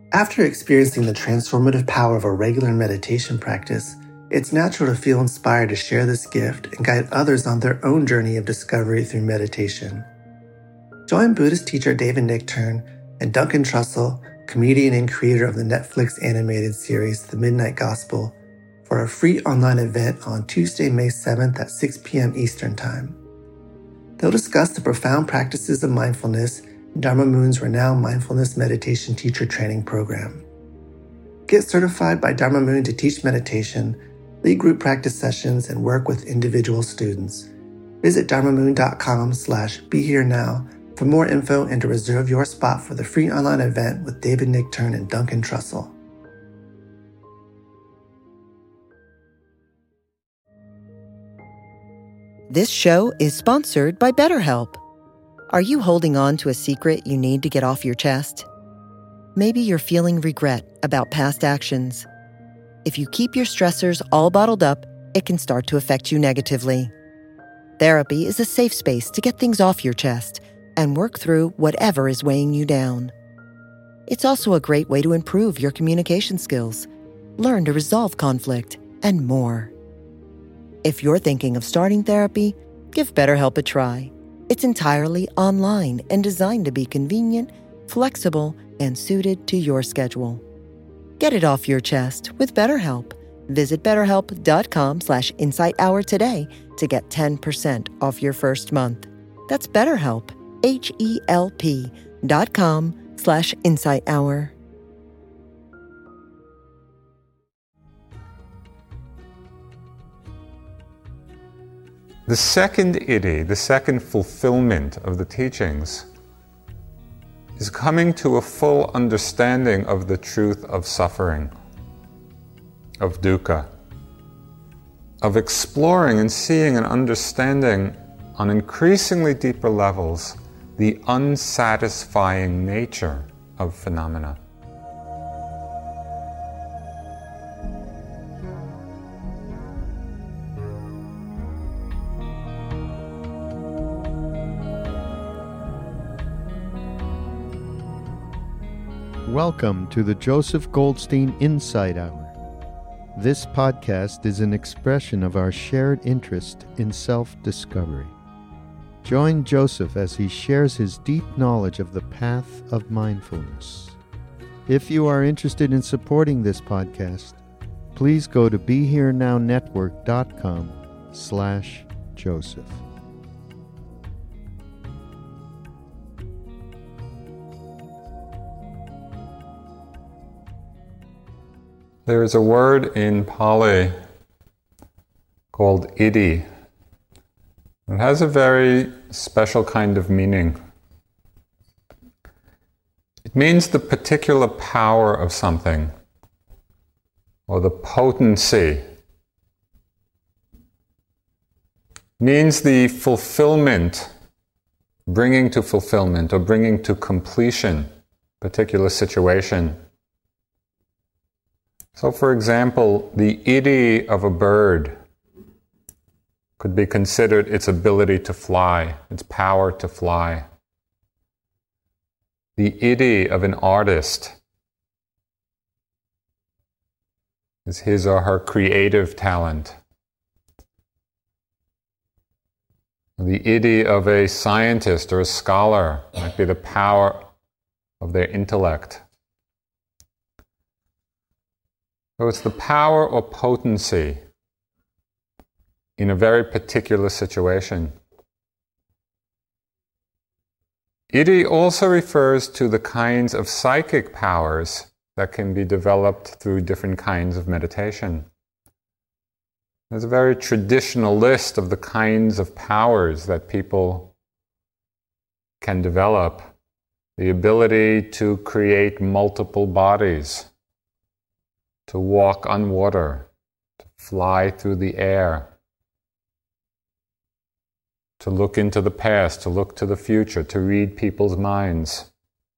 After experiencing the transformative power of a regular meditation practice, it's natural to feel inspired to share this gift and guide others on their own journey of discovery through meditation. Join Buddhist teacher David Nichtern and Duncan Trussell, comedian and creator of the Netflix animated series The Midnight Gospel, for a free online event on Tuesday, May 7th at 6 p.m. Eastern Time. They'll discuss the profound practices of mindfulness in Dharma Moon's renowned mindfulness meditation teacher training program. Get certified by Dharma Moon to teach meditation, lead group practice sessions, and work with individual students. Visit dharmamoon.com/BeHereNow for more info and to reserve your spot for the free online event with David Nichtern and Duncan Trussell. This show is sponsored by BetterHelp. Are you holding on to a secret you need to get off your chest? Maybe you're feeling regret about past actions. If you keep your stressors all bottled up, it can start to affect you negatively. Therapy is a safe space to get things off your chest and work through whatever is weighing you down. It's also a great way to improve your communication skills, learn to resolve conflict, and more. If you're thinking of starting therapy, give BetterHelp a try. It's entirely online and designed to be convenient, flexible, and suited to your schedule. Get it off your chest with BetterHelp. Visit BetterHelp.com/InsightHour today to get 10% off your first month. That's BetterHelp, HELP.com/InsightHour. The second iddhi, the second fulfillment of the teachings, is coming to a full understanding of the truth of suffering, of dukkha, of exploring and seeing and understanding on increasingly deeper levels the unsatisfying nature of phenomena. Welcome to the Joseph Goldstein Insight Hour. This podcast is an expression of our shared interest in self-discovery. Join Joseph as he shares his deep knowledge of the path of mindfulness. If you are interested in supporting this podcast, please go to BeHereNowNetwork.com/Joseph. There is a word in Pali called iddhi. It has a very special kind of meaning. It means the particular power of something, or the potency. It means the fulfillment, bringing to fulfillment or bringing to completion a particular situation. So, for example, the iddhi of a bird could be considered its ability to fly, its power to fly. The iddhi of an artist is his or her creative talent. The iddhi of a scientist or a scholar might be the power of their intellect. So it's the power or potency in a very particular situation. Iddhi also refers to the kinds of psychic powers that can be developed through different kinds of meditation. There's a very traditional list of the kinds of powers that people can develop. The ability to create multiple bodies, to walk on water, to fly through the air, to look into the past, to look to the future, to read people's minds.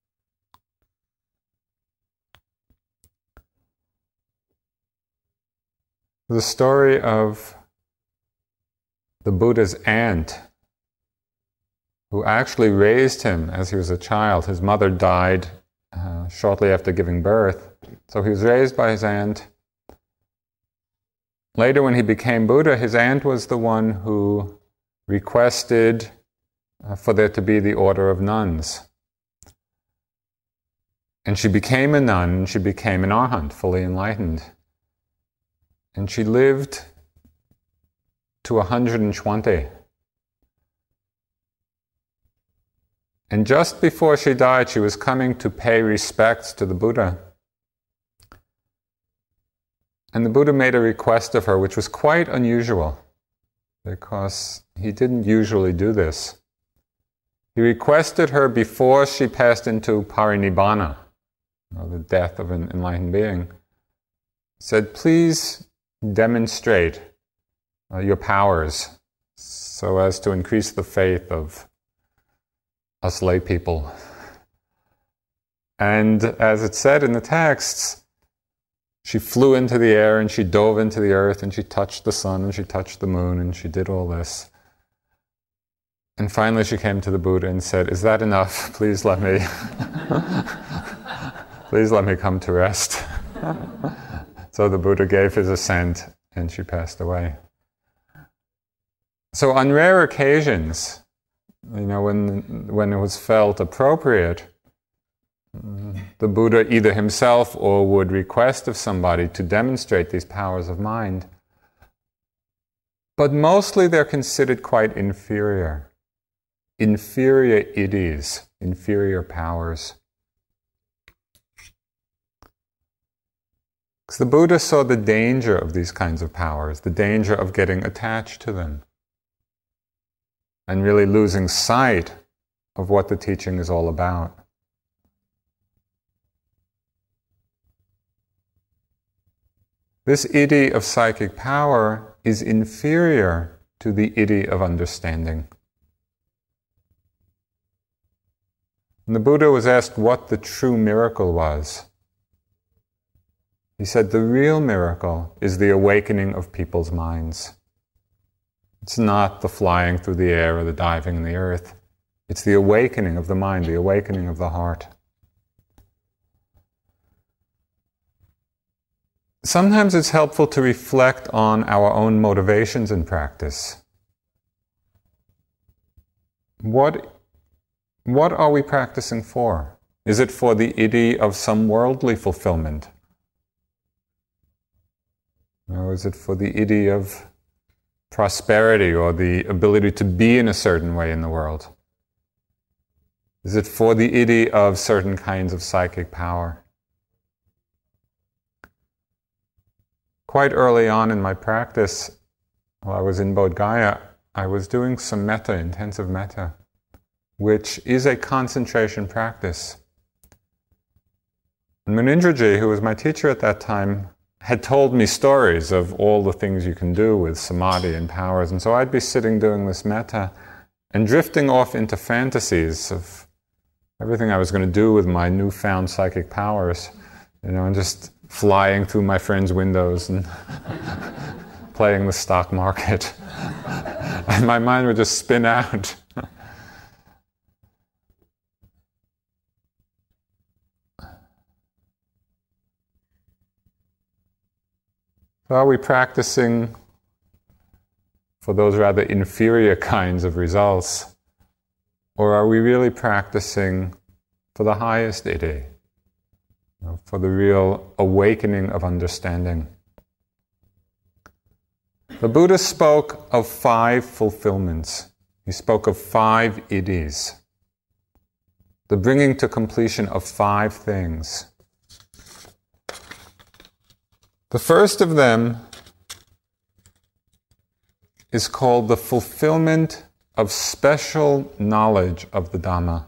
The story of the Buddha's aunt, who actually raised him as he was a child. His mother died shortly after giving birth. So he was raised by his aunt. Later, when he became Buddha, his aunt was the one who requested for there to be the order of nuns. And she became a nun, and she became an arhat, fully enlightened. And she lived to 120. And just before she died, she was coming to pay respects to the Buddha. And the Buddha made a request of her, which was quite unusual, because he didn't usually do this. He requested her before she passed into parinibbana, the death of an enlightened being, said, please demonstrate your powers so as to increase the faith of us lay people. And as it said in the texts, she flew into the air and she dove into the earth and she touched the sun and she touched the moon and she did all this. And finally she came to the Buddha and said, is that enough? Please let me please let me come to rest. So the Buddha gave his assent and she passed away. So on rare occasions, when it was felt appropriate, the Buddha either himself or would request of somebody to demonstrate these powers of mind. But mostly they're considered quite inferior. Inferior iddhis, inferior powers. Because the Buddha saw the danger of these kinds of powers, the danger of getting attached to them, and really losing sight of what the teaching is all about. This iddhi of psychic power is inferior to the iddhi of understanding. And the Buddha was asked what the true miracle was. He said the real miracle is the awakening of people's minds. It's not the flying through the air or the diving in the earth. It's the awakening of the mind, the awakening of the heart. Sometimes it's helpful to reflect on our own motivations in practice. What are we practicing for? Is it for the iddhi of some worldly fulfillment? Or is it for the iddhi of prosperity or the ability to be in a certain way in the world? Is it for the iddhi of certain kinds of psychic power? Quite early on in my practice, while I was in Bodh Gaya, I was doing some metta, intensive metta, which is a concentration practice. And Munindraji, who was my teacher at that time, had told me stories of all the things you can do with samadhi and powers. And so I'd be sitting doing this metta and drifting off into fantasies of everything I was going to do with my newfound psychic powers, and just flying through my friends' windows and playing the stock market. And my mind would just spin out. So are we practicing for those rather inferior kinds of results? Or are we really practicing for the highest iddhi? For the real awakening of understanding. The Buddha spoke of 5 fulfillments. He spoke of 5 iddhis. The bringing to completion of 5 things. The first of them is called the fulfillment of special knowledge of the Dhamma.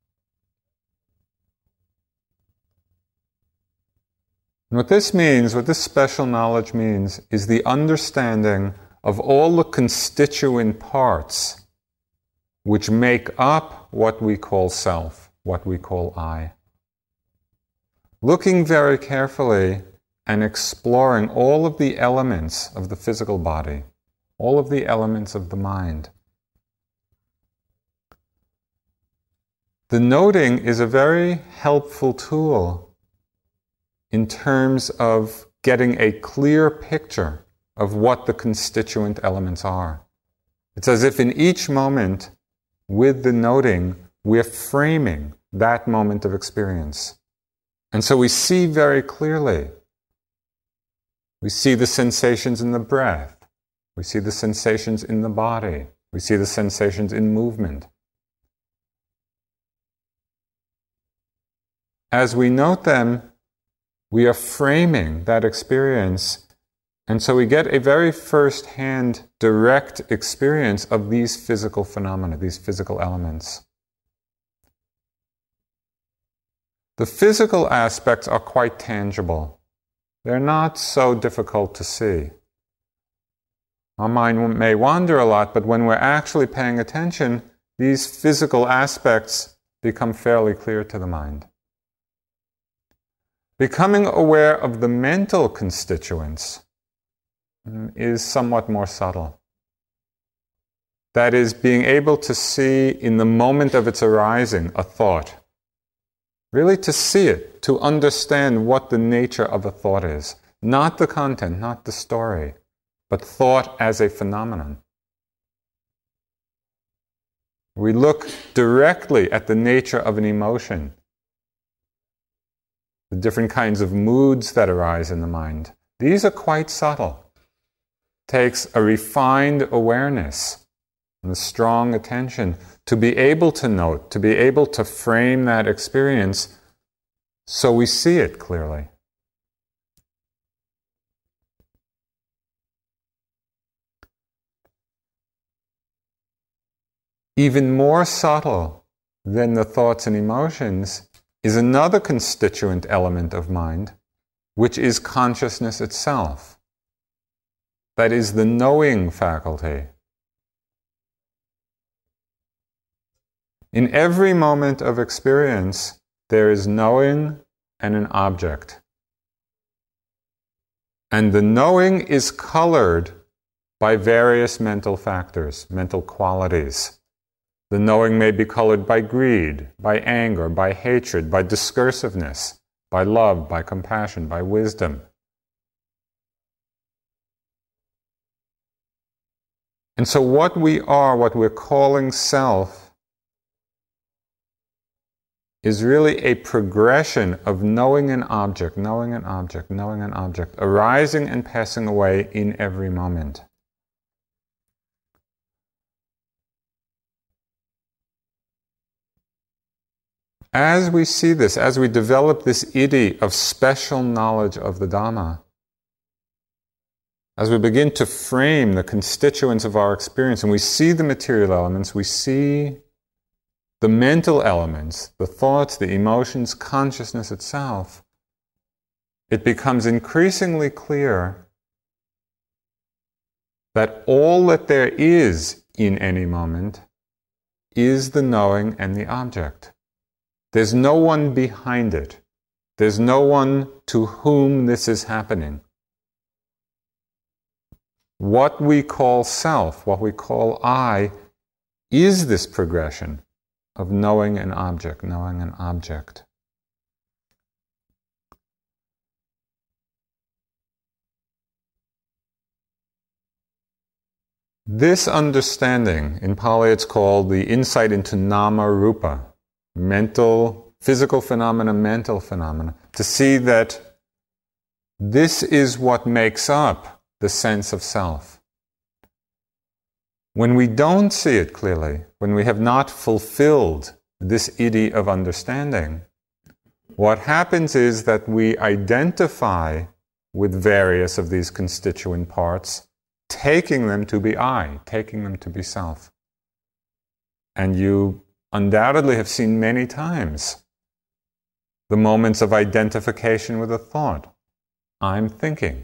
And what this special knowledge means, is the understanding of all the constituent parts which make up what we call self, what we call I. Looking very carefully and exploring all of the elements of the physical body, all of the elements of the mind. the noting is a very helpful tool in terms of getting a clear picture of what the constituent elements are. It's as if in each moment, with the noting, we're framing that moment of experience. And so we see very clearly. We see the sensations in the breath. We see the sensations in the body. We see the sensations in movement. As we note them, we are framing that experience, and so we get a very first-hand, direct experience of these physical phenomena, these physical elements. The physical aspects are quite tangible. They're not so difficult to see. Our mind may wander a lot, but when we're actually paying attention, these physical aspects become fairly clear to the mind. Becoming aware of the mental constituents is somewhat more subtle. That is, being able to see in the moment of its arising a thought. Really to see it, to understand what the nature of a thought is. Not the content, not the story, but thought as a phenomenon. We look directly at the nature of an emotion, the different kinds of moods that arise in the mind. These are quite subtle. It takes a refined awareness and a strong attention to be able to note, to be able to frame that experience so we see it clearly. Even more subtle than the thoughts and emotions is another constituent element of mind, which is consciousness itself. That is the knowing faculty. In every moment of experience, there is knowing and an object. And the knowing is colored by various mental factors, mental qualities. The knowing may be colored by greed, by anger, by hatred, by discursiveness, by love, by compassion, by wisdom. And so what we are, what we're calling self, is really a progression of knowing an object, knowing an object, knowing an object, arising and passing away in every moment. As we see this, as we develop this iddhi of special knowledge of the Dhamma, as we begin to frame the constituents of our experience and we see the material elements, we see the mental elements, the thoughts, the emotions, consciousness itself, it becomes increasingly clear that all that there is in any moment is the knowing and the object. There's no one behind it. There's no one to whom this is happening. What we call self, what we call I, is this progression of knowing an object, knowing an object. This understanding, in Pali it's called the insight into nama rupa, mental, physical phenomena, mental phenomena, to see that this is what makes up the sense of self. When we don't see it clearly, when we have not fulfilled this iddhi of understanding, what happens is that we identify with various of these constituent parts, taking them to be I, taking them to be self. And you undoubtedly have seen many times the moments of identification with a thought. I'm thinking.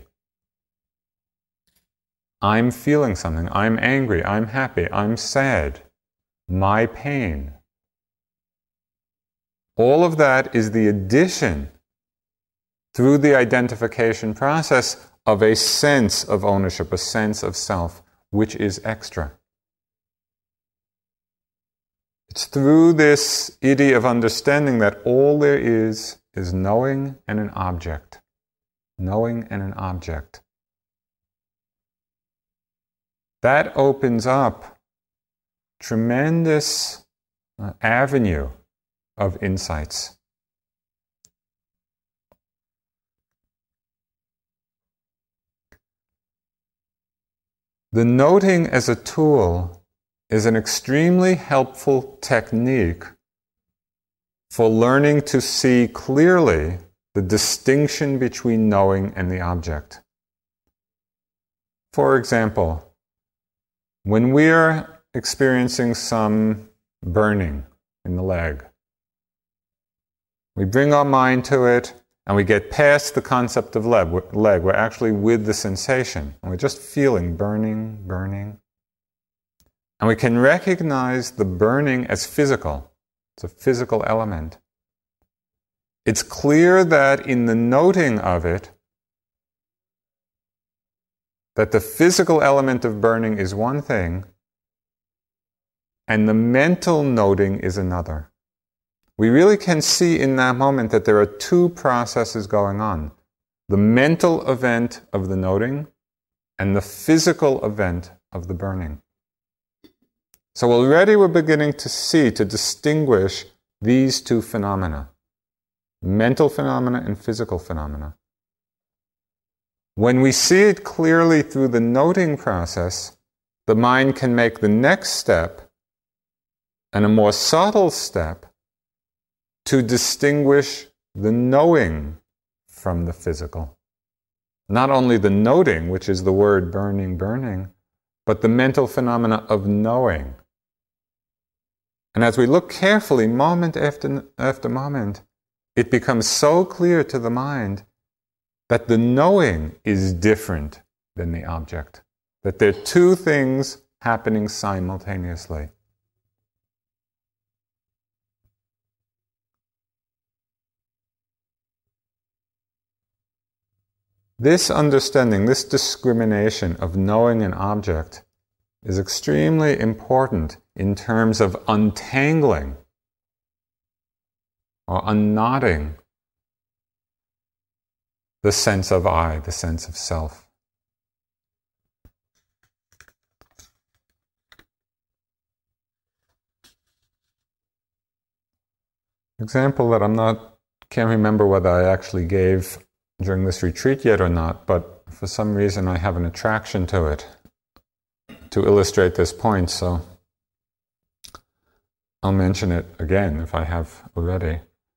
I'm feeling something. I'm angry. I'm happy. I'm sad. My pain. All of that is the addition, through the identification process, of a sense of ownership, a sense of self, which is extra. It's through this idea of understanding that all there is knowing and an object. Knowing and an object. That opens up tremendous avenue of insights. The noting as a tool is an extremely helpful technique for learning to see clearly the distinction between knowing and the object. For example, when we're experiencing some burning in the leg, we bring our mind to it and we get past the concept of leg. We're actually with the sensation and we're just feeling burning, burning. And we can recognize the burning as physical. It's a physical element. It's clear that in the noting of it, that the physical element of burning is one thing, and the mental noting is another. We really can see in that moment that there are two processes going on. The mental event of the noting, and the physical event of the burning. So already we're beginning to distinguish these two phenomena. Mental phenomena and physical phenomena. When we see it clearly through the noting process, the mind can make the next step, and a more subtle step, to distinguish the knowing from the physical. Not only the noting, which is the word burning, burning, but the mental phenomena of knowing. And as we look carefully, moment after moment, it becomes so clear to the mind that the knowing is different than the object. That there are two things happening simultaneously. This understanding, this discrimination of knowing an object is extremely important in terms of untangling or unknotting the sense of I, the sense of self. Example that can't remember whether I actually gave during this retreat yet or not, but for some reason I have an attraction to it to illustrate this point, so I'll mention it again if I have already.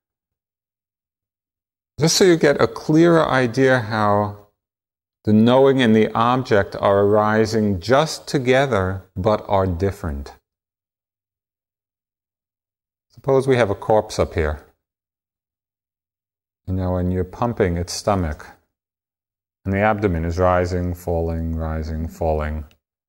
Just so you get a clearer idea how the knowing and the object are arising just together but are different. Suppose we have a corpse up here. And you're pumping its stomach, and the abdomen is rising, falling, rising, falling.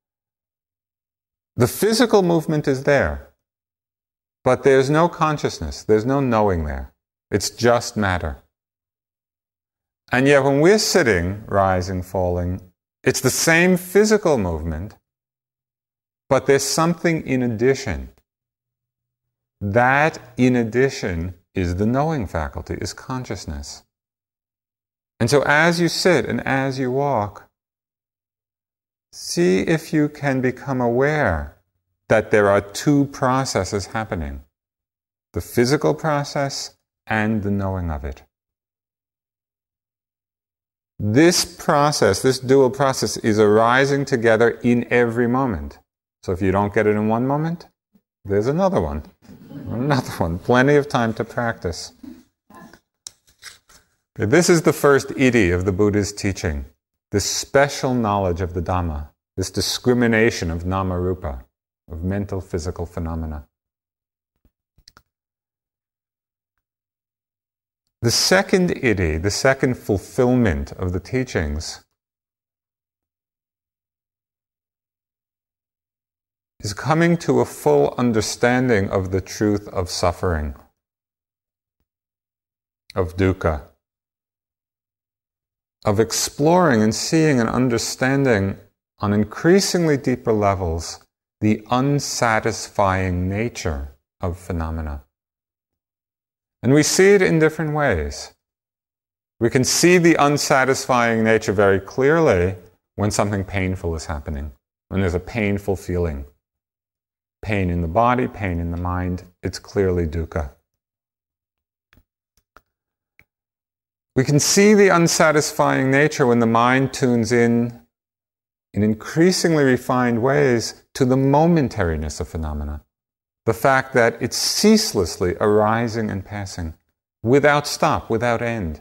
The physical movement is there, but there's no consciousness, there's no knowing there. It's just matter. And yet when we're sitting, rising, falling, it's the same physical movement, but there's something in addition. That in addition is the knowing faculty, is consciousness. And so as you sit and as you walk, see if you can become aware that there are two processes happening. The physical process and the knowing of it. This process, this dual process, is arising together in every moment. So if you don't get it in one moment, there's another one. Another one. Plenty of time to practice. This is the first iti of the Buddha's teaching. This special knowledge of the Dhamma. This discrimination of nama-rupa, of mental, physical phenomena. The second iti, the second fulfillment of the teachings, is coming to a full understanding of the truth of suffering, of dukkha, of exploring and seeing and understanding on increasingly deeper levels the unsatisfying nature of phenomena. And we see it in different ways. We can see the unsatisfying nature very clearly when something painful is happening, when there's a painful feeling. Pain in the body, pain in the mind, it's clearly dukkha. We can see the unsatisfying nature when the mind tunes in increasingly refined ways to the momentariness of phenomena. The fact that it's ceaselessly arising and passing, without stop, without end.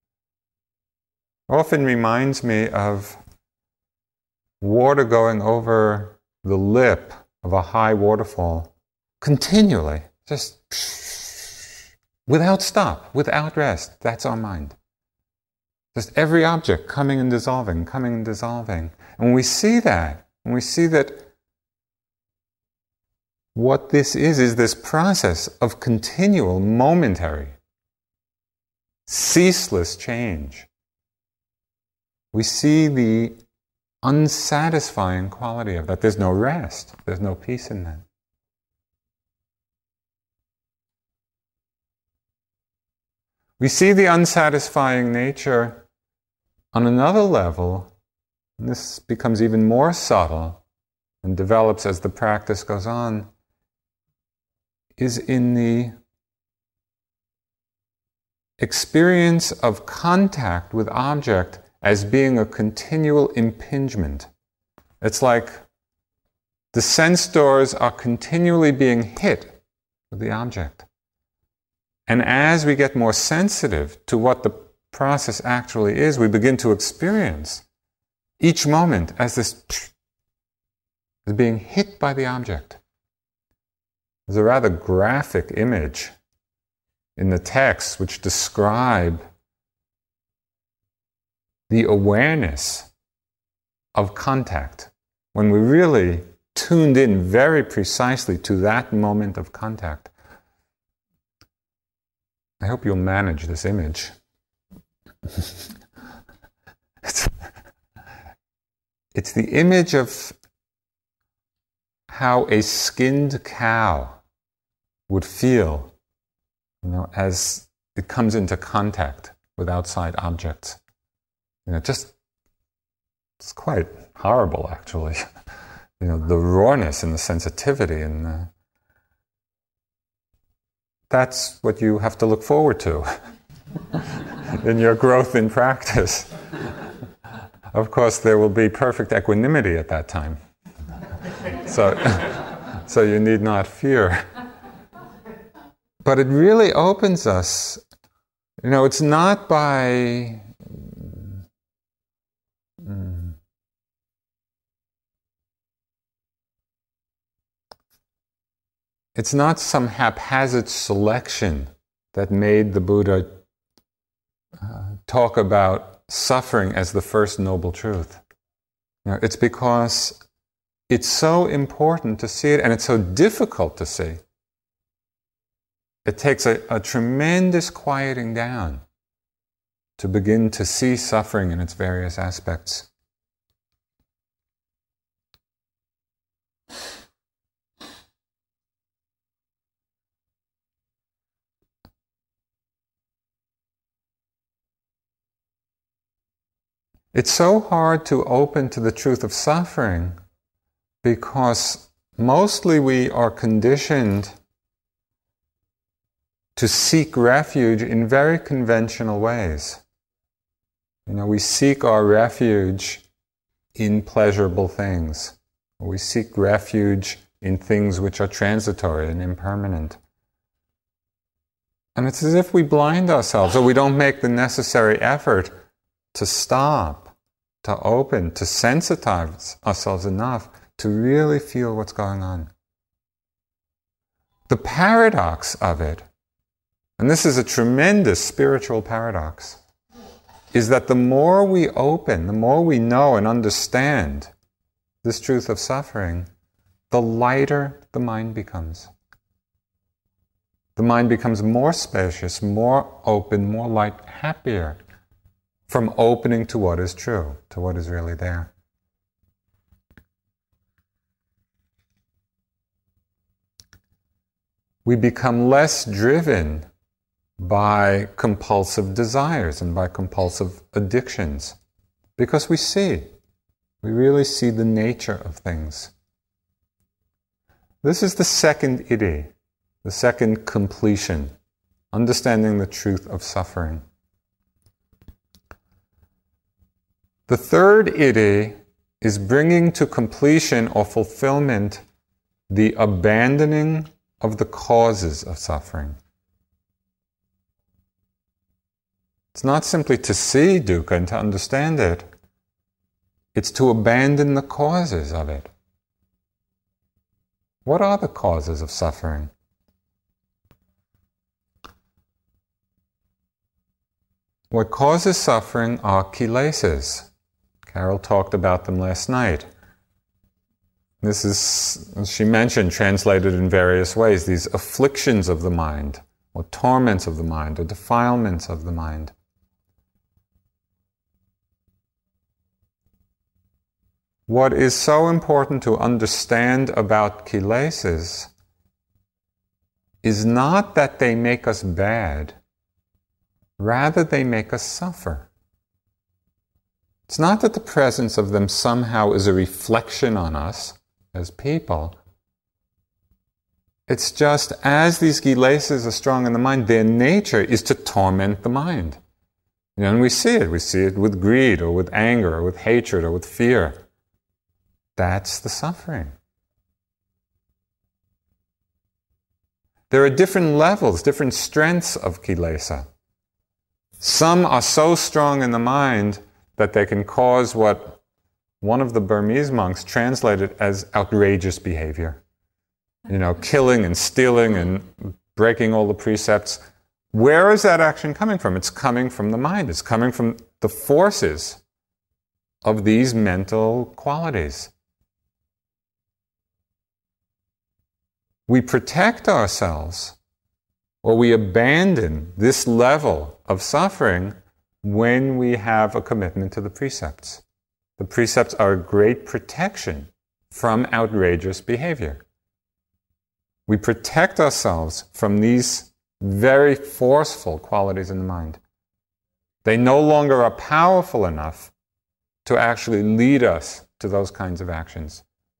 Often reminds me of water going over the lip of a high waterfall, continually, just without stop, without rest. That's our mind. Just every object coming and dissolving, coming and dissolving. And when we see that, what this is this process of continual, momentary, ceaseless change. We see the unsatisfying quality of that. There's no rest. There's no peace in that. We see the unsatisfying nature on another level, and this becomes even more subtle and develops as the practice goes on, is in the experience of contact with object as being a continual impingement. It's like the sense doors are continually being hit with the object. And as we get more sensitive to what the process actually is, we begin to experience each moment as this is being hit by the object. There's a rather graphic image in the text which describe the awareness of contact, when we really tuned in very precisely to that moment of contact. I hope you'll manage this image. It's the image of how a skinned cow would feel, as it comes into contact with outside objects. It's quite horrible, actually. The rawness and the sensitivity, and that's what you have to look forward to in your growth in practice. Of course, there will be perfect equanimity at that time. So you need not fear. But it really opens us. It's not by it's not some haphazard selection that made the Buddha talk about suffering as the first noble truth. It's because it's so important to see it, and it's so difficult to see. It takes a tremendous quieting down to begin to see suffering in its various aspects. It's so hard to open to the truth of suffering because mostly we are conditioned to seek refuge in very conventional ways. We seek our refuge in pleasurable things. We seek refuge in things which are transitory and impermanent. And it's as if we blind ourselves, or we don't make the necessary effort to stop, to open, to sensitize ourselves enough to really feel what's going on. The paradox of it, and this is a tremendous spiritual paradox, is that the more we open, the more we know and understand this truth of suffering, the lighter the mind becomes. The mind becomes more spacious, more open, more light, happier from opening to what is true, to what is really there. we become less driven by compulsive desires and by compulsive addictions, because we really see the nature of things. This is the second ide, the second completion, understanding the truth of suffering. The third ide is bringing to completion or fulfillment the abandoning of the causes of suffering. It's not simply to see dukkha and to understand it. It's to abandon the causes of it. What are the causes of suffering? What causes suffering are kilesas. Carol talked about them last night. This is, as she mentioned, translated in various ways, these afflictions of the mind, or torments of the mind, or defilements of the mind. What is so important to understand about kilesas is not that they make us bad, rather they make us suffer. It's not that the presence of them somehow is a reflection on us as people. It's just as these kilesas are strong in the mind, their nature is to torment the mind. And we see it. We see it with greed, or with anger, or with hatred, or with fear. That's the suffering. There are different levels, different strengths of kilesa. Some are so strong in the mind that they can cause what one of the Burmese monks translated as outrageous behavior. Killing and stealing and breaking all the precepts. Where is that action coming from? It's coming from the mind. It's coming from the forces of these mental qualities. We protect ourselves, or we abandon this level of suffering when we have a commitment to the precepts. The precepts are a great protection from outrageous behavior. We protect ourselves from these very forceful qualities in the mind. They no longer are powerful enough to actually lead us to those kinds of actions.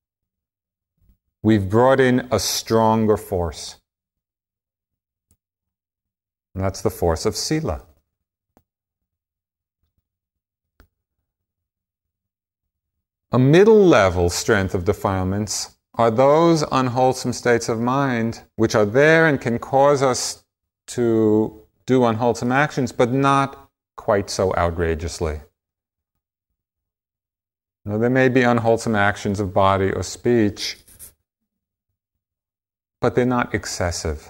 We've brought in a stronger force. And that's the force of sila. A middle-level strength of defilements are those unwholesome states of mind which are there and can cause us to do unwholesome actions, but not quite so outrageously. Now, there may be unwholesome actions of body or speech, but they're not excessive.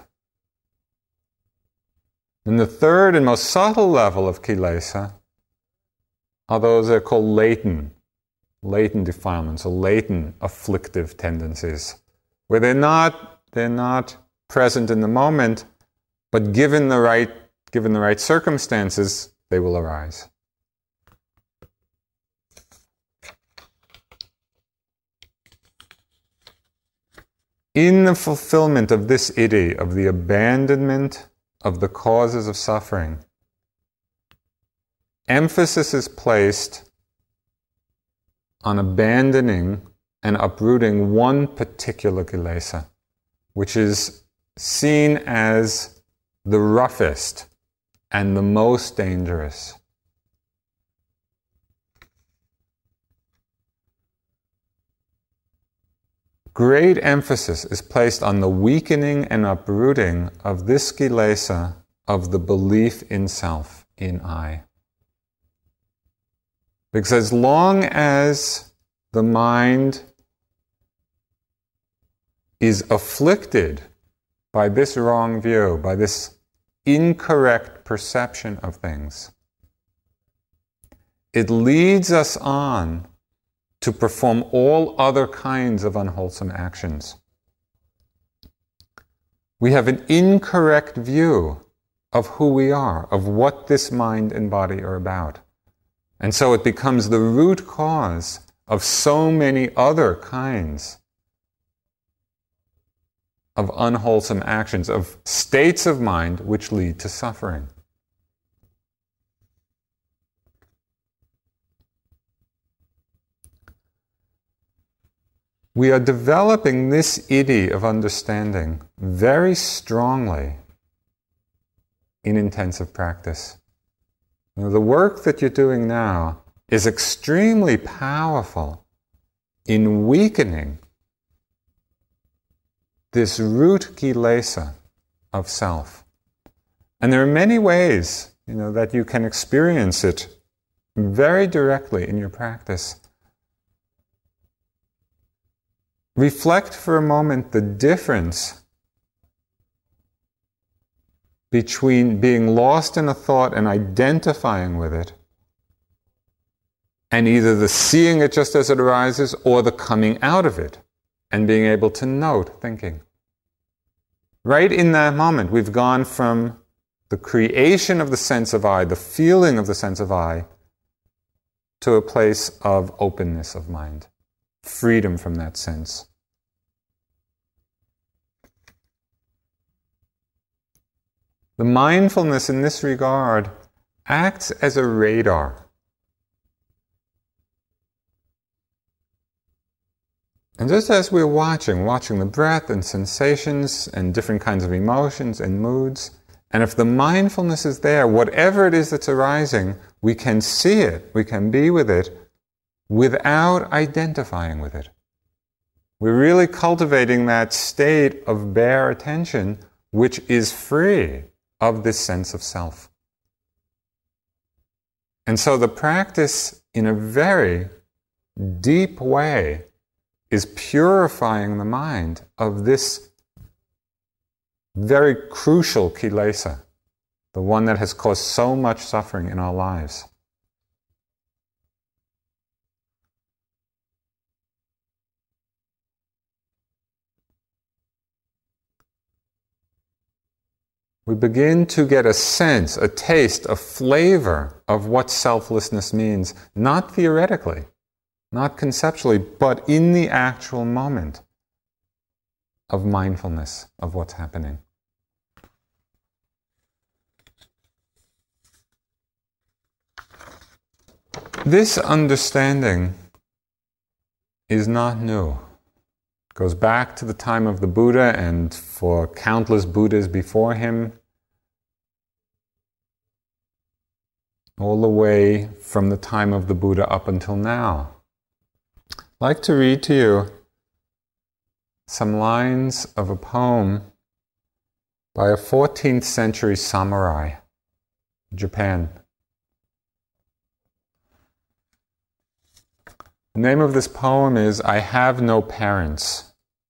And the third and most subtle level of kilesa are those that are called latent defilements, or latent afflictive tendencies, where they're not present in the moment, but given the right circumstances, they will arise. In the fulfillment of this ide, of the abandonment of the causes of suffering, emphasis is placed on abandoning and uprooting one particular kilesa, which is seen as the roughest and the most dangerous. Great emphasis is placed on the weakening and uprooting of this kilesa of the belief in self, in I. Because as long as the mind is afflicted by this wrong view, by this incorrect perception of things, it leads us on to perform all other kinds of unwholesome actions. We have an incorrect view of who we are, of what this mind and body are about. And so it becomes the root cause of so many other kinds of unwholesome actions, of states of mind which lead to suffering. We are developing this idea of understanding very strongly in intensive practice. The work that you're doing now is extremely powerful in weakening this root kilesa of self. And there are many ways, that you can experience it very directly in your practice. Reflect for a moment the difference between being lost in a thought and identifying with it, and either the seeing it just as it arises or the coming out of it and being able to note thinking. Right in that moment, we've gone from the creation of the sense of I, the feeling of the sense of I, to a place of openness of mind, freedom from that sense. The mindfulness in this regard acts as a radar. And just as we're watching the breath and sensations and different kinds of emotions and moods, and if the mindfulness is there, whatever it is that's arising, we can see it, we can be with it, without identifying with it. We're really cultivating that state of bare attention, which is free of this sense of self. And so the practice, in a very deep way, is purifying the mind of this very crucial kilesa, the one that has caused so much suffering in our lives. We begin to get a sense, a taste, a flavor of what selflessness means, not theoretically, not conceptually, but in the actual moment of mindfulness of what's happening. This understanding is not new. It goes back to the time of the Buddha and for countless Buddhas before him, all the way from the time of the Buddha up until now. I'd like to read to you some lines of a poem by a 14th century samurai, Japan. The name of this poem is I Have No Parents.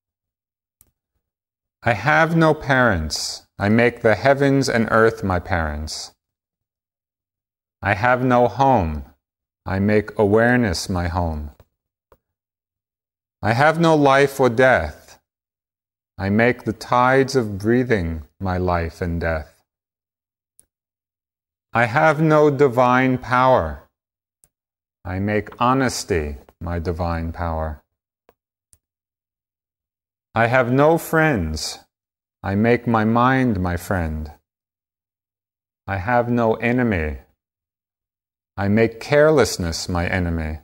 I have no parents. I make the heavens and earth my parents. I have no home. I make awareness my home. I have no life or death. I make the tides of breathing my life and death. I have no divine power. I make honesty my divine power. I have no friends. I make my mind my friend. I have no enemy. I make carelessness my enemy.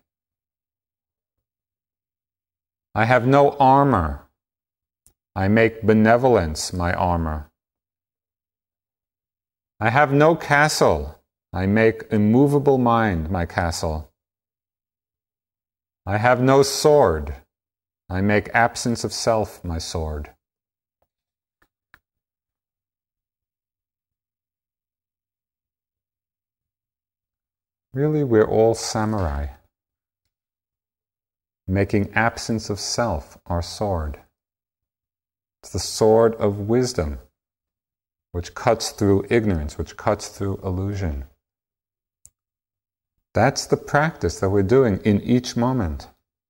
I have no armor. I make benevolence my armor. I have no castle. I make immovable mind my castle. I have no sword. I make absence of self my sword. Really, we're all samurai, making absence of self our sword. It's the sword of wisdom, which cuts through ignorance, which cuts through illusion. That's the practice that we're doing in each moment.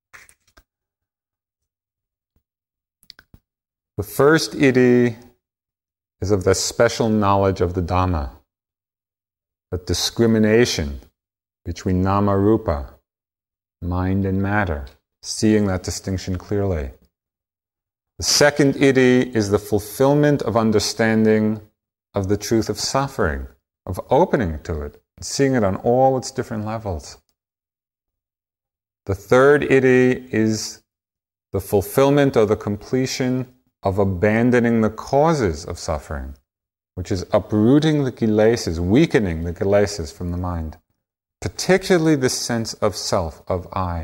The first iti is of the special knowledge of the Dhamma, that discrimination between nama rupa, mind and matter, seeing that distinction clearly. The second Iti is the fulfillment of understanding of the truth of suffering, of opening to it, seeing it on all its different levels. The third Iti is the fulfillment or the completion of abandoning the causes of suffering, which is uprooting the kilesas, weakening the kilesas from the mind, particularly the sense of self, of I.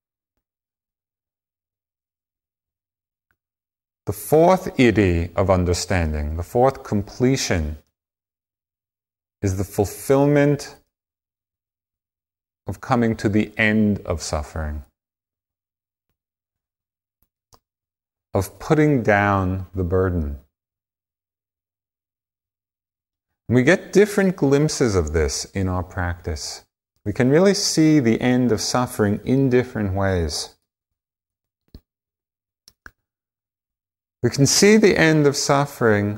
The fourth Iti of understanding, the fourth completion, is the fulfillment of coming to the end of suffering, of putting down the burden. We get different glimpses of this in our practice. We can really see the end of suffering in different ways. We can see the end of suffering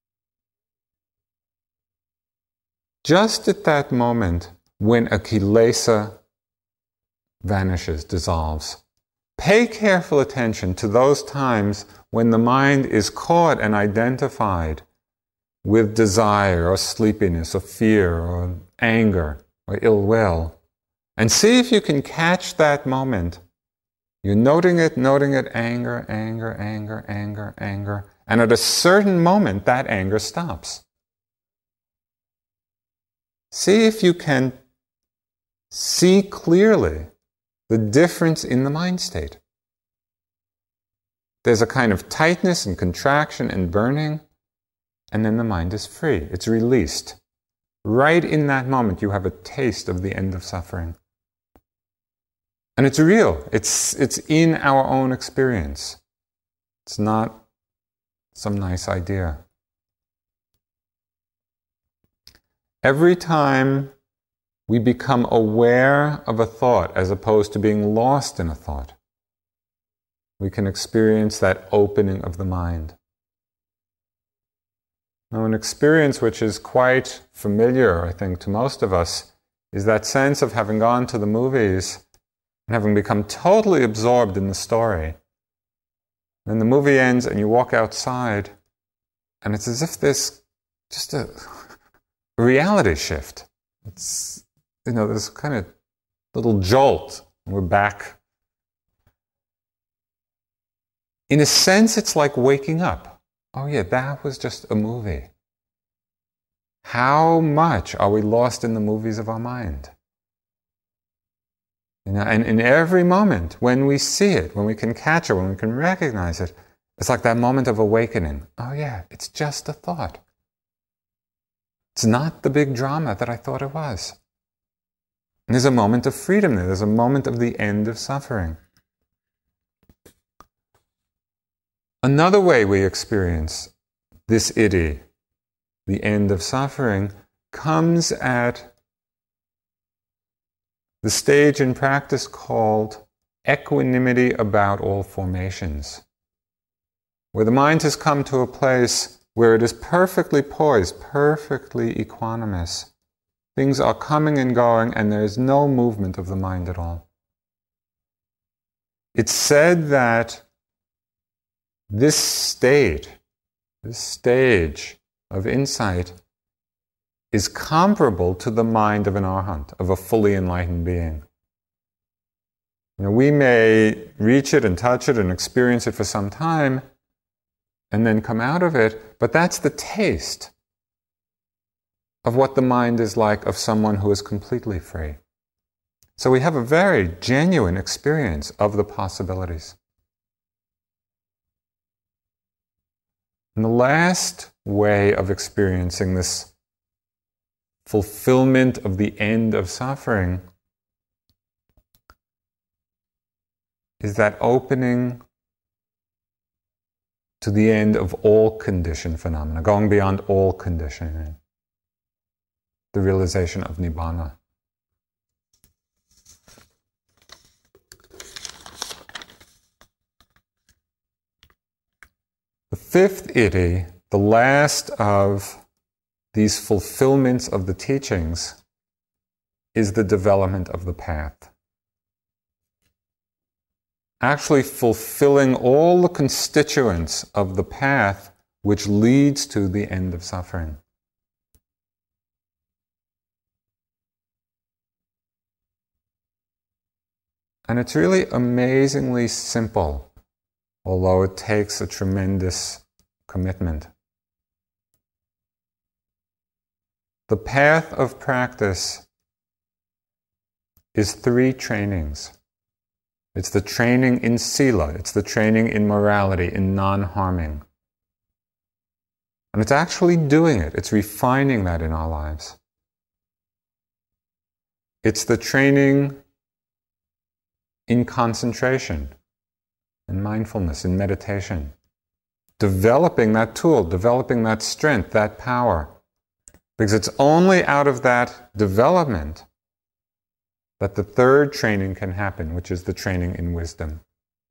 just at that moment when a kilesa vanishes, dissolves. Pay careful attention to those times when the mind is caught and identified with desire or sleepiness or fear or anger or ill will. And see if you can catch that moment. You're noting it, anger, anger, anger, anger, anger. And at a certain moment, that anger stops. See if you can see clearly the difference in the mind state. There's a kind of tightness and contraction and burning, and then the mind is free. It's released. Right in that moment, you have a taste of the end of suffering. And it's real. It's in our own experience. It's not some nice idea. Every time we become aware of a thought as opposed to being lost in a thought, we can experience that opening of the mind. Now, an experience which is quite familiar, I think, to most of us is that sense of having gone to the movies and having become totally absorbed in the story. Then the movie ends and you walk outside and it's as if there's just a reality shift. It's, there's kind of little jolt and we're back. In a sense, it's like waking up. Oh yeah, that was just a movie. How much are we lost in the movies of our mind? And in every moment, when we see it, when we can catch it, when we can recognize it, it's like that moment of awakening. Oh yeah, it's just a thought. It's not the big drama that I thought it was. And there's a moment of freedom there. There's a moment of the end of suffering. Another way we experience this Iti, the end of suffering, comes at the stage in practice called equanimity about all formations, where the mind has come to a place where it is perfectly poised, perfectly equanimous. Things are coming and going, and there is no movement of the mind at all. It's said that this stage of insight is comparable to the mind of an arhat, of a fully enlightened being. We may reach it and touch it and experience it for some time and then come out of it, but that's the taste of what the mind is like of someone who is completely free. So we have a very genuine experience of the possibilities. And the last way of experiencing this fulfillment of the end of suffering is that opening to the end of all conditioned phenomena, going beyond all conditioning, the realization of Nibbana. The fifth Iti, the last of these fulfillments of the teachings, is the development of the path. actually fulfilling all the constituents of the path which leads to the end of suffering. And it's really amazingly simple, although it takes a tremendous commitment. The path of practice is 3 trainings. It's the training in sila, it's the training in morality, in non-harming. And it's actually doing it, it's refining that in our lives. It's the training in concentration, in mindfulness, in meditation. Developing that tool, developing that strength, that power. Because it's only out of that development that the 3rd training can happen, which is the training in wisdom.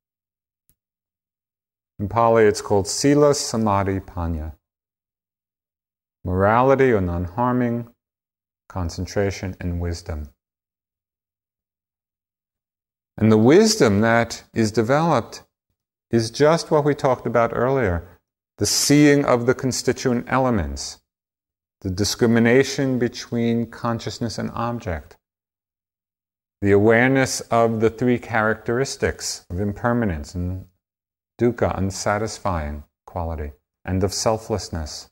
In Pali, it's called Sila Samadhi Panya. Morality or non-harming, concentration, and wisdom. And the wisdom that is developed is just what we talked about earlier, the seeing of the constituent elements, the discrimination between consciousness and object, the awareness of the 3 characteristics of impermanence and dukkha, unsatisfying quality, and of selflessness.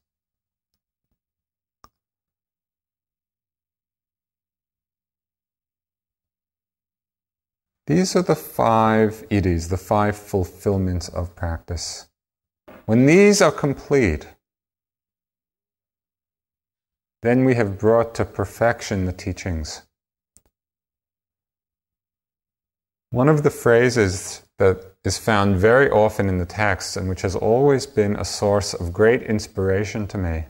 These are the 5 idis, the 5 fulfillments of practice. When these are complete, then we have brought to perfection the teachings. One of the phrases that is found very often in the texts and which has always been a source of great inspiration to me,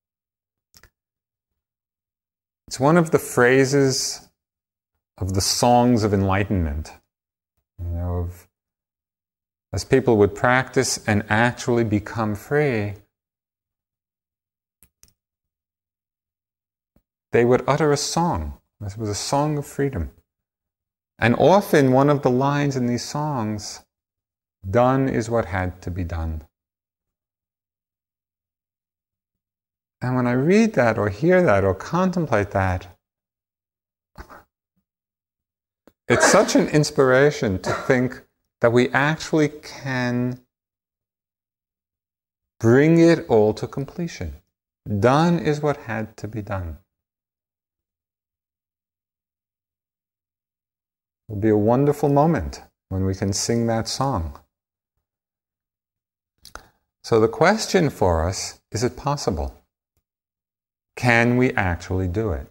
it's one of the phrases of the songs of enlightenment, as people would practice and actually become free, they would utter a song. This was a song of freedom. And often one of the lines in these songs, done is what had to be done. And when I read that or hear that or contemplate that, it's such an inspiration to think that we actually can bring it all to completion. Done is what had to be done. It will be a wonderful moment when we can sing that song. So the question for us, is it possible? Can we actually do it?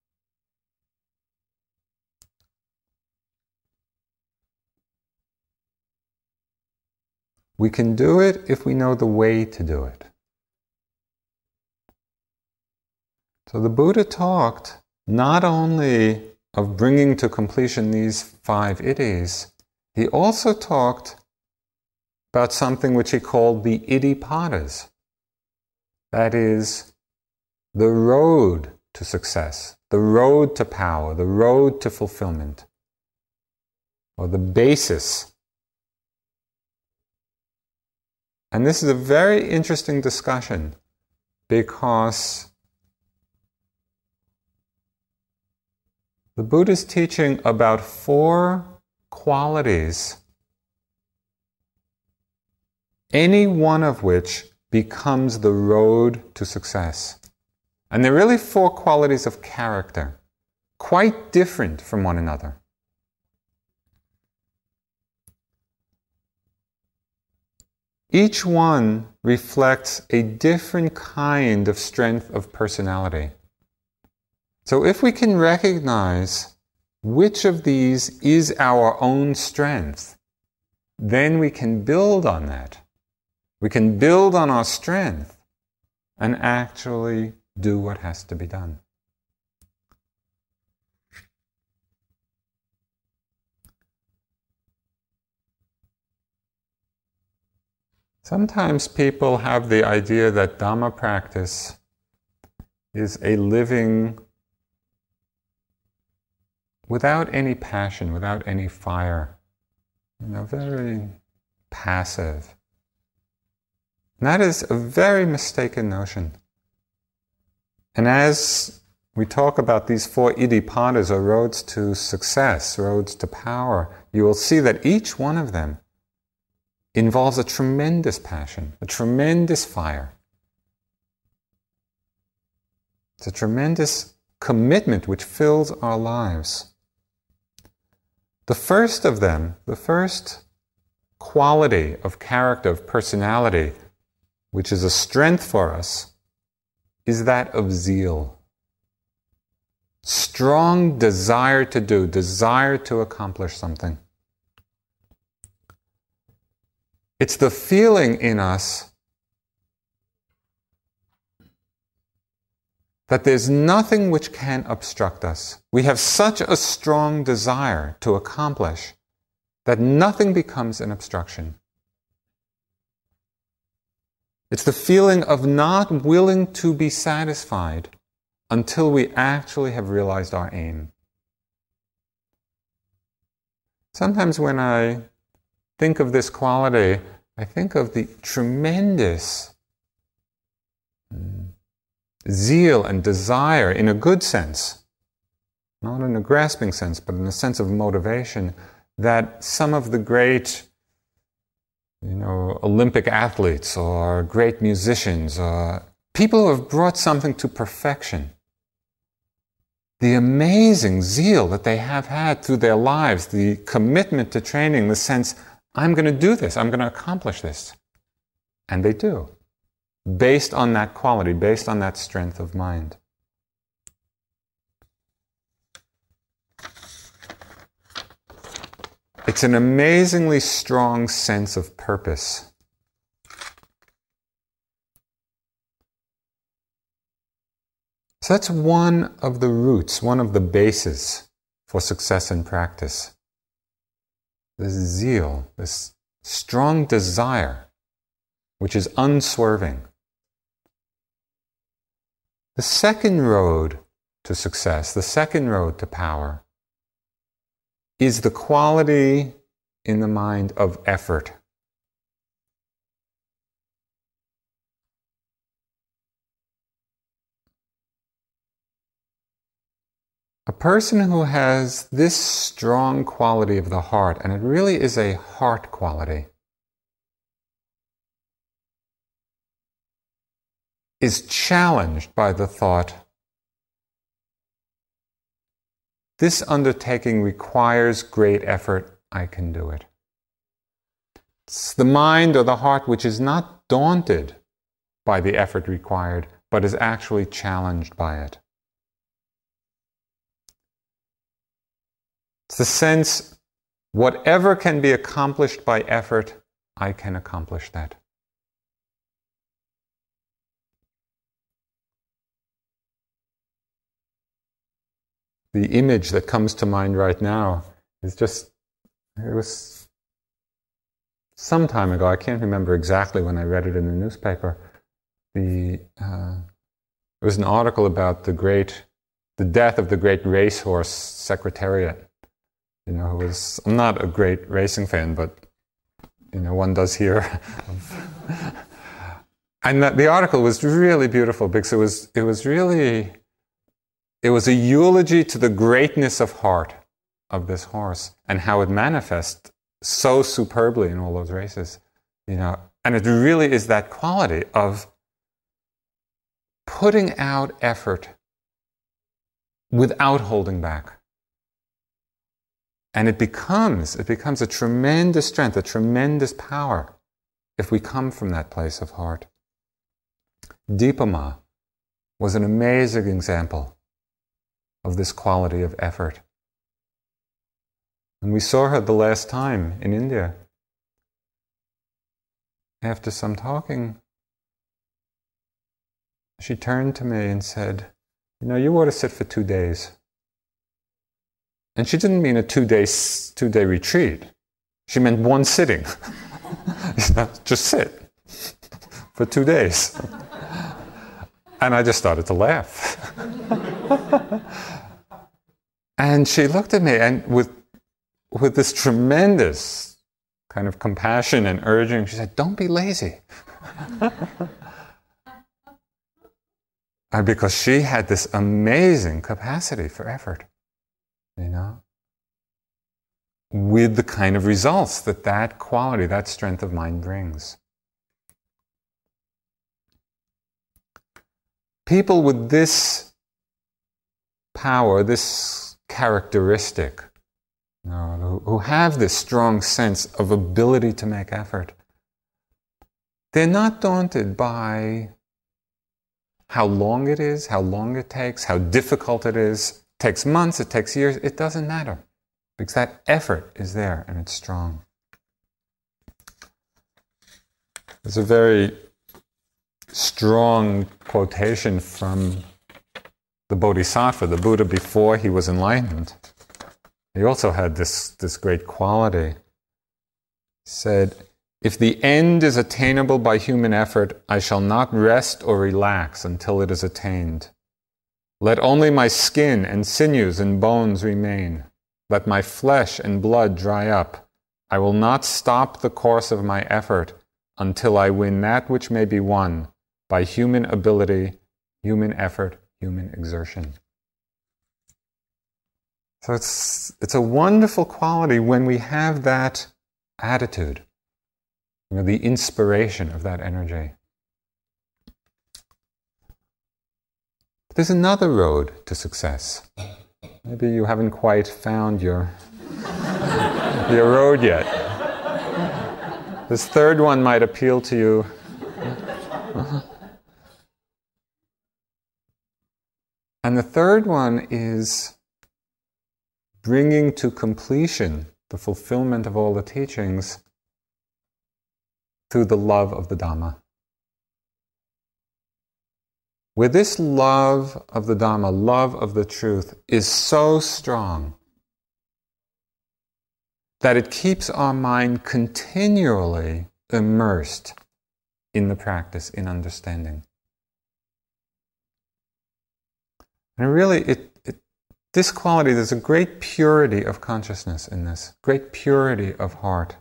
We can do it if we know the way to do it. So the Buddha talked not only of bringing to completion these 5 idis, he also talked about something which he called the iddhipadas. That is, the road to success, the road to power, the road to fulfillment, or the basis. And this is a very interesting discussion because the Buddha is teaching about 4 qualities, any one of which becomes the road to success. And they're really 4 qualities of character, quite different from one another. Each one reflects a different kind of strength of personality. So if we can recognize which of these is our own strength, then we can build on that. We can build on our strength and actually do what has to be done. Sometimes people have the idea that Dhamma practice is a living without any passion, without any fire. very passive. And that is a very mistaken notion. And as we talk about these 4 iddhipadas, or roads to success, roads to power, you will see that each one of them involves a tremendous passion, a tremendous fire. It's a tremendous commitment which fills our lives. The first of them, the first quality of character, of personality, which is a strength for us, is that of zeal. Strong desire to do, desire to accomplish something. It's the feeling in us that there's nothing which can obstruct us. We have such a strong desire to accomplish that nothing becomes an obstruction. It's the feeling of not willing to be satisfied until we actually have realized our aim. Sometimes when I think of this quality, I think of the tremendous zeal and desire in a good sense, not in a grasping sense, but in a sense of motivation, that some of the great Olympic athletes or great musicians, or people who have brought something to perfection, the amazing zeal that they have had through their lives, the commitment to training, the sense, I'm going to do this, I'm going to accomplish this. And they do, based on that quality, based on that strength of mind. It's an amazingly strong sense of purpose. So that's one of the roots, one of the bases for success in practice. This zeal, this strong desire, which is unswerving. The second road to success, the second road to power, is the quality in the mind of effort. A person who has this strong quality of the heart, and it really is a heart quality, is challenged by the thought, this undertaking requires great effort, I can do it. It's the mind or the heart which is not daunted by the effort required, but is actually challenged by it. It's the sense, whatever can be accomplished by effort, I can accomplish that. The image that comes to mind right now is it was some time ago, I can't remember exactly when I read it in the newspaper. There was an article about the death of the great racehorse Secretariat. I'm not a great racing fan, but one does hear. And the article was really beautiful because it was a eulogy to the greatness of heart of this horse and how it manifests so superbly in all those races. And it really is that quality of putting out effort without holding back. And it becomes a tremendous strength, a tremendous power if we come from that place of heart. Dipa Ma was an amazing example of this quality of effort. And we saw her the last time in India. After some talking, she turned to me and said, you ought to sit for 2 days. And she didn't mean a 2-day retreat. She meant one sitting. Just sit for 2 days. And I just started to laugh. And she looked at me and with this tremendous kind of compassion and urging. She said, don't be lazy. Because she had this amazing capacity for effort, with the kind of results that quality, that strength of mind brings. People with this power, this characteristic, who have this strong sense of ability to make effort, they're not daunted by how long it is, how long it takes, how difficult it is. It takes months, it takes years, it doesn't matter. Because that effort is there and it's strong. There's a very strong quotation from the Bodhisattva, the Buddha before he was enlightened. He also had this great quality. He said, if the end is attainable by human effort, I shall not rest or relax until it is attained. Let only my skin and sinews and bones remain. Let my flesh and blood dry up. I will not stop the course of my effort until I win that which may be won by human ability, human effort, human exertion. So it's a wonderful quality when we have that attitude, the inspiration of that energy. But there's another road to success. Maybe you haven't quite found your road yet. This third one might appeal to you. And the third one is bringing to completion the fulfillment of all the teachings through the love of the Dhamma. Where this love of the Dhamma, love of the truth, is so strong that it keeps our mind continually immersed in the practice, in understanding. And really, this quality, there's a great purity of consciousness in this, great purity of heart.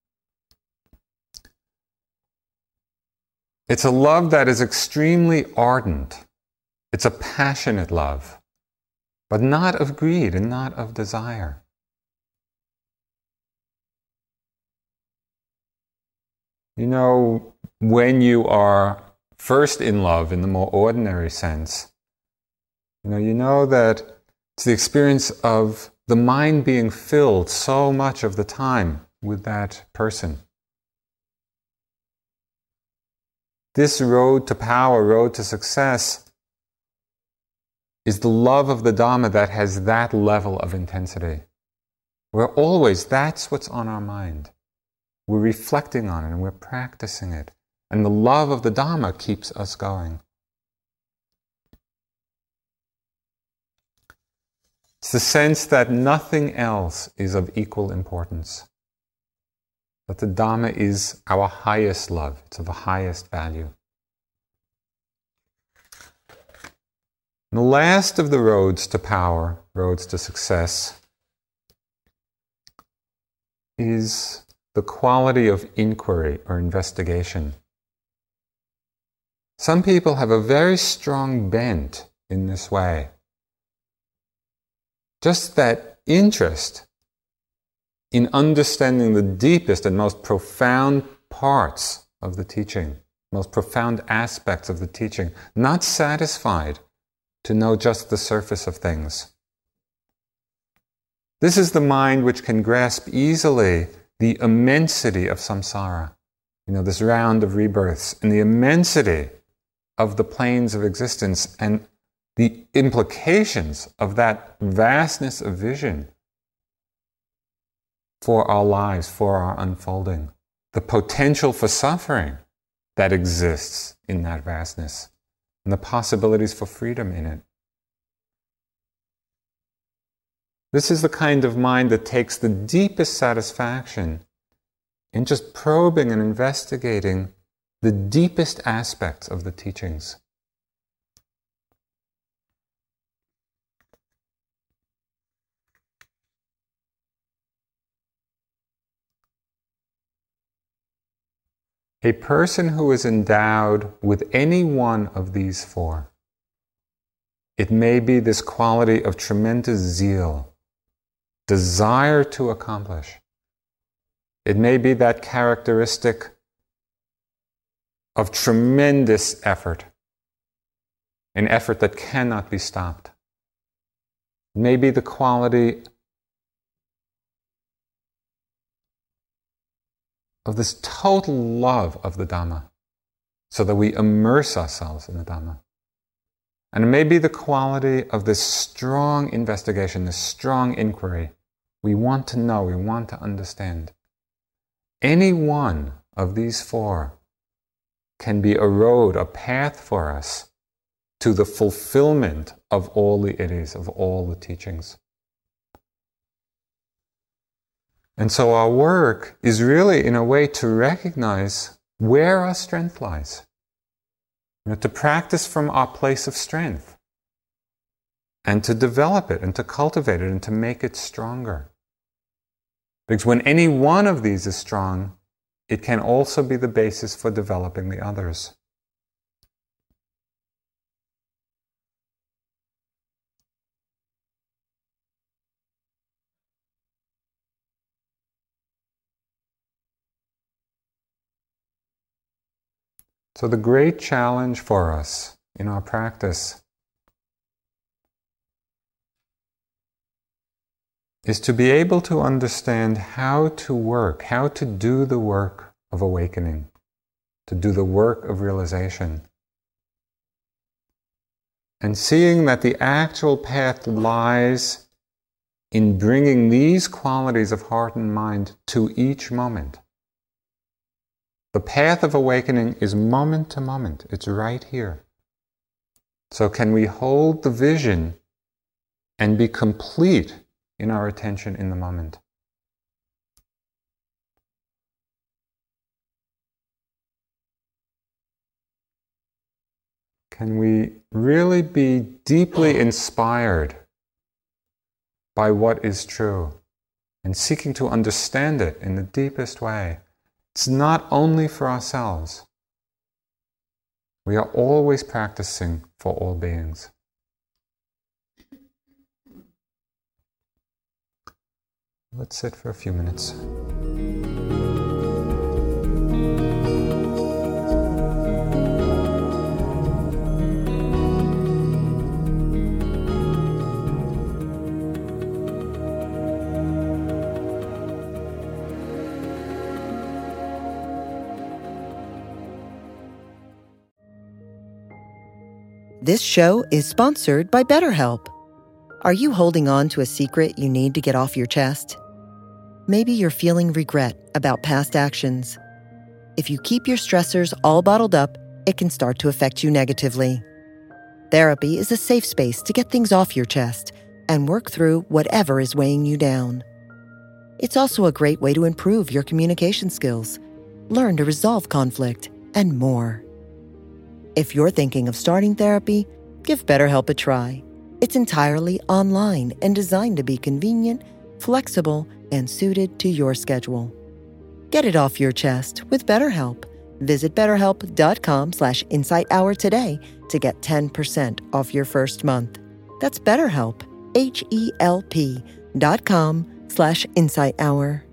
It's a love that is extremely ardent. It's a passionate love, but not of greed and not of desire. When you are first in love in the more ordinary sense, you know that it's the experience of the mind being filled so much of the time with that person. This road to power, road to success, is the love of the Dhamma that has that level of intensity. We're always, that's what's on our mind. We're reflecting on it and we're practicing it. And the love of the Dhamma keeps us going. It's the sense that nothing else is of equal importance. That the Dhamma is our highest love. It's of the highest value. And the last of the roads to power, roads to success, is the quality of inquiry or investigation. Some people have a very strong bent in this way. Just that interest in understanding the deepest and most profound parts of the teaching, most profound aspects of the teaching, not satisfied to know just the surface of things. This is the mind which can grasp easily the immensity of samsara, this round of rebirths, and the immensity of the planes of existence, and the implications of that vastness of vision for our lives, for our unfolding, the potential for suffering that exists in that vastness, and the possibilities for freedom in it. This is the kind of mind that takes the deepest satisfaction in just probing and investigating the deepest aspects of the teachings. A person who is endowed with any one of these four, it may be this quality of tremendous zeal, desire to accomplish. It may be that characteristic of tremendous effort, an effort that cannot be stopped. It may be the quality of this total love of the Dhamma, so that we immerse ourselves in the Dhamma. And it may be the quality of this strong investigation, this strong inquiry. We want to know, we want to understand. Any one of these four can be a road, a path for us to the fulfillment of all the idis, of all the teachings. And so our work is really, in a way, to recognize where our strength lies. To practice from our place of strength, and to develop it, and to cultivate it, and to make it stronger. Because when any one of these is strong, it can also be the basis for developing the others. So the great challenge for us in our practice is to be able to understand how to work, how to do the work of awakening, to do the work of realization. And seeing that the actual path lies in bringing these qualities of heart and mind to each moment. The path of awakening is moment to moment. It's right here. So can we hold the vision and be complete in our attention in the moment? Can we really be deeply inspired by what is true and seeking to understand it in the deepest way? It's not only for ourselves. We are always practicing for all beings. Let's sit for a few minutes. This show is sponsored by BetterHelp. Are you holding on to a secret you need to get off your chest? Maybe you're feeling regret about past actions. If you keep your stressors all bottled up, it can start to affect you negatively. Therapy is a safe space to get things off your chest and work through whatever is weighing you down. It's also a great way to improve your communication skills, learn to resolve conflict, and more. If you're thinking of starting therapy, give BetterHelp a try. It's entirely online and designed to be convenient, flexible, and suited to your schedule. Get it off your chest with BetterHelp. Visit BetterHelp.com/InsightHour today to get 10% off your first month. That's BetterHelp, HELP.com/InsightHour.